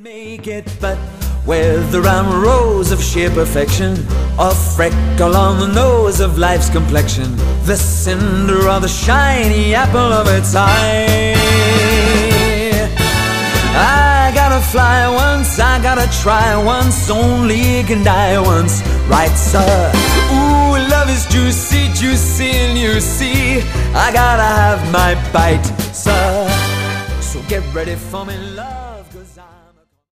Make it, but with the round rose of sheer perfection, a freckle on the nose of life's complexion, the cinder of the shiny apple of its eye. I gotta fly once, I gotta try once, only can die once, right sir? Ooh, love is juicy, juicy, and you see, I gotta have my bite, sir. So get ready for me, love.